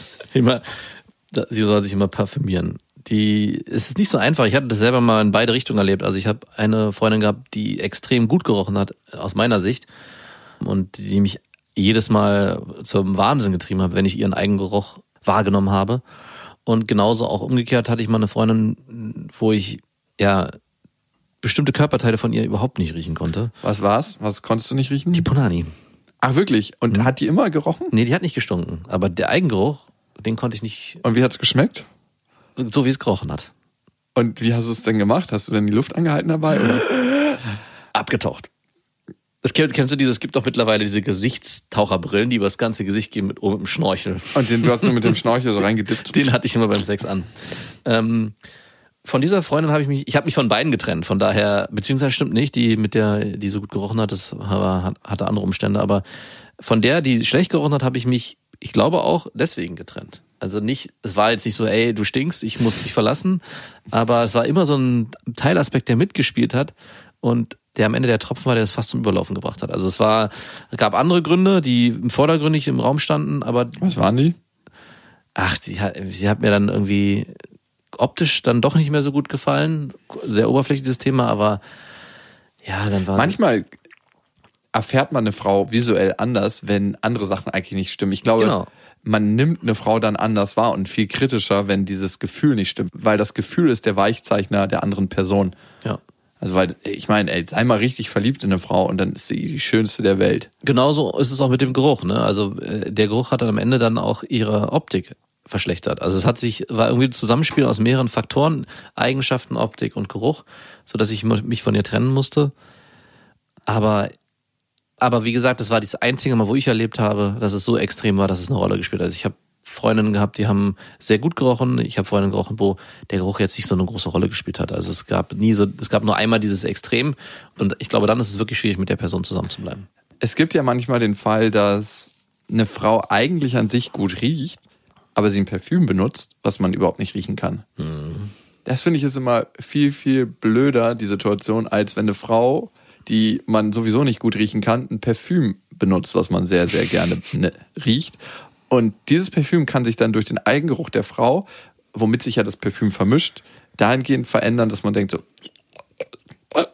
Sie soll sich immer parfümieren. Es ist nicht so einfach. Ich hatte das selber mal in beide Richtungen erlebt. Also ich habe eine Freundin gehabt, die extrem gut gerochen hat, aus meiner Sicht. Und die mich jedes Mal zum Wahnsinn getrieben hat, wenn ich ihren eigenen Geruch wahrgenommen habe. Und genauso auch umgekehrt hatte ich mal eine Freundin, wo ich bestimmte Körperteile von ihr überhaupt nicht riechen konnte. Was war's? Was konntest du nicht riechen? Die Punani. Ach wirklich? Und hat die immer gerochen? Nee, die hat nicht gestunken. Aber der Eigengeruch, den konnte ich nicht. Und wie hat's geschmeckt? So wie es gerochen hat. Und wie hast du es denn gemacht? Hast du denn die Luft angehalten dabei? Oder? Abgetaucht. Kennst du es gibt doch mittlerweile diese Gesichtstaucherbrillen, die über das ganze Gesicht gehen mit dem Schnorchel. Und du hast nur mit dem Schnorchel so reingedippt? Den hatte ich immer beim Sex an. Von dieser Freundin habe ich habe mich von beiden getrennt. Von daher, beziehungsweise stimmt nicht, die so gut gerochen hat, hatte andere Umstände. Aber von der, die schlecht gerochen hat, habe ich mich, ich glaube auch deswegen getrennt. Also es war jetzt nicht so, ey, du stinkst, ich muss dich verlassen. Aber es war immer so ein Teilaspekt, der mitgespielt hat und der am Ende der Tropfen war, der das fast zum Überlaufen gebracht hat. Also es gab andere Gründe, die vordergründig im Raum standen, aber... Was waren die? Ach, sie hat mir dann irgendwie optisch dann doch nicht mehr so gut gefallen. Sehr oberflächliches Thema, aber ja, dann war... Manchmal erfährt man eine Frau visuell anders, wenn andere Sachen eigentlich nicht stimmen. Ich glaube, Man nimmt eine Frau dann anders wahr und viel kritischer, wenn dieses Gefühl nicht stimmt. Weil das Gefühl ist der Weichzeichner der anderen Person. Ja. Also weil, ich meine, sei mal richtig verliebt in eine Frau und dann ist sie die schönste der Welt. Genauso ist es auch mit dem Geruch, ne? Also der Geruch hat dann am Ende dann auch ihre Optik verschlechtert. Also es war irgendwie ein Zusammenspiel aus mehreren Faktoren, Eigenschaften, Optik und Geruch, sodass ich mich von ihr trennen musste. Aber wie gesagt, das war das einzige Mal, wo ich erlebt habe, dass es so extrem war, dass es eine Rolle gespielt hat. Also ich habe Freundinnen gehabt, die haben sehr gut gerochen. Ich habe Freundinnen gerochen, wo der Geruch jetzt nicht so eine große Rolle gespielt hat. Also es gab nur einmal dieses Extrem und ich glaube, dann ist es wirklich schwierig, mit der Person zusammenzubleiben. Es gibt ja manchmal den Fall, dass eine Frau eigentlich an sich gut riecht, aber sie ein Parfüm benutzt, was man überhaupt nicht riechen kann. Das finde ich ist immer viel, viel blöder, die Situation, als wenn eine Frau, die man sowieso nicht gut riechen kann, ein Parfüm benutzt, was man sehr, sehr gerne riecht. Und dieses Parfüm kann sich dann durch den Eigengeruch der Frau, womit sich ja das Parfüm vermischt, dahingehend verändern, dass man denkt so, der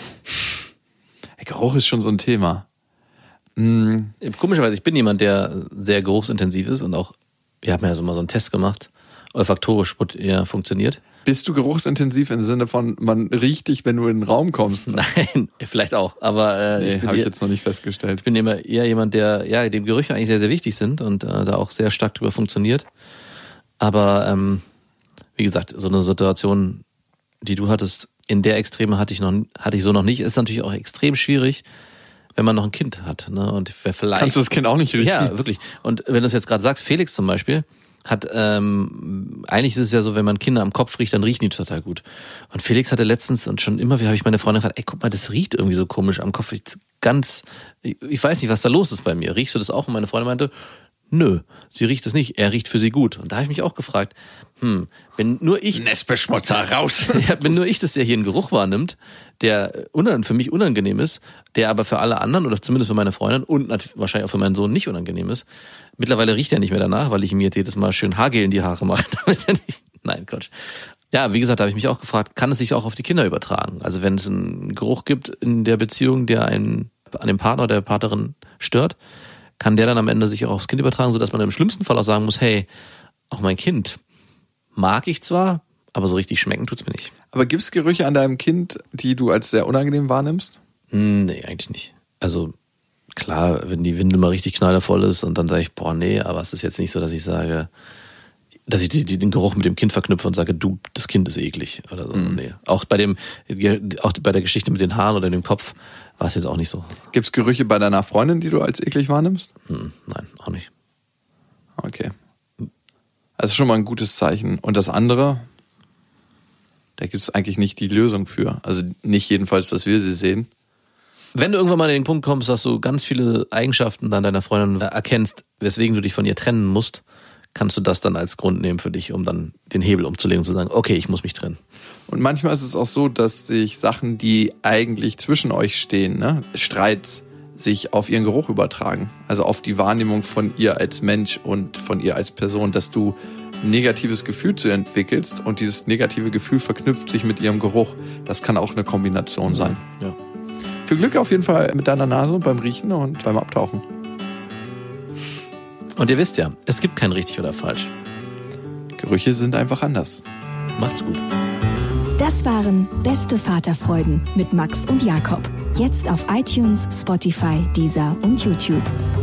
Geruch ist schon so ein Thema. Komischerweise, ich bin jemand, der sehr geruchsintensiv ist und auch, wir haben ja so mal so einen Test gemacht, olfaktorisch eher funktioniert. Bist du geruchsintensiv im Sinne von, man riecht dich, wenn du in den Raum kommst? Nein, vielleicht auch, aber habe ich jetzt noch nicht festgestellt. Ich bin immer eher jemand, der dem Gerüche eigentlich sehr, sehr wichtig sind und da auch sehr stark drüber funktioniert. Aber wie gesagt, so eine Situation, die du hattest, in der Extreme hatte ich so noch nicht. Ist natürlich auch extrem schwierig, wenn man noch ein Kind hat. Ne? Und vielleicht kannst du das Kind auch nicht riechen? Ja, wirklich. Und wenn du es jetzt gerade sagst, Felix zum Beispiel, hat, eigentlich ist es ja so, wenn man Kinder am Kopf riecht, dann riechen die total gut. Und Felix hatte letztens und schon immer wieder habe ich meine Freundin gefragt, ey, guck mal, das riecht irgendwie so komisch am Kopf. Ich weiß nicht, was da los ist bei mir. Riechst du das auch? Und meine Freundin meinte, nö, sie riecht es nicht. Er riecht für sie gut. Und da habe ich mich auch gefragt, wenn nur ich Nestbeschmutzer raus. Ja, wenn nur ich das ja hier einen Geruch wahrnimmt, der für mich unangenehm ist, der aber für alle anderen oder zumindest für meine Freundin und wahrscheinlich auch für meinen Sohn nicht unangenehm ist. Mittlerweile riecht er nicht mehr danach, weil ich ihm jetzt jedes Mal schön Haargel in die Haare mache. Nein, Quatsch. Ja, wie gesagt, da habe ich mich auch gefragt, kann es sich auch auf die Kinder übertragen? Also wenn es einen Geruch gibt in der Beziehung, der einen an dem Partner oder der Partnerin stört, kann der dann am Ende sich auch aufs Kind übertragen, sodass man im schlimmsten Fall auch sagen muss, hey, auch mein Kind mag ich zwar, aber so richtig schmecken tut's mir nicht. Aber gibt es Gerüche an deinem Kind, die du als sehr unangenehm wahrnimmst? Nee, eigentlich nicht. Also klar, wenn die Windel mal richtig knallevoll ist und dann sage ich, boah, nee, aber es ist jetzt nicht so, dass ich sage, dass ich den Geruch mit dem Kind verknüpfe und sage, du, das Kind ist eklig oder so. Nee. Auch bei der Geschichte mit den Haaren oder dem Kopf war es jetzt auch nicht so. Gibt es Gerüche bei deiner Freundin, die du als eklig wahrnimmst? Nein, auch nicht. Okay. Also schon mal ein gutes Zeichen. Und das andere, da gibt es eigentlich nicht die Lösung für. Also nicht jedenfalls, dass wir sie sehen. Wenn du irgendwann mal an den Punkt kommst, dass du ganz viele Eigenschaften an deiner Freundin erkennst, weswegen du dich von ihr trennen musst, kannst du das dann als Grund nehmen für dich, um dann den Hebel umzulegen und zu sagen, okay, ich muss mich trennen. Und manchmal ist es auch so, dass sich Sachen, die eigentlich zwischen euch stehen, ne, Streits, sich auf ihren Geruch übertragen. Also auf die Wahrnehmung von ihr als Mensch und von ihr als Person, dass du ein negatives Gefühl zu entwickelst und dieses negative Gefühl verknüpft sich mit ihrem Geruch. Das kann auch eine Kombination sein. Ja. Viel Glück auf jeden Fall mit deiner Nase beim Riechen und beim Abtauchen. Und ihr wisst ja, es gibt kein richtig oder falsch. Gerüche sind einfach anders. Macht's gut. Das waren Beste Vaterfreuden mit Max und Jakob. Jetzt auf iTunes, Spotify, Deezer und YouTube.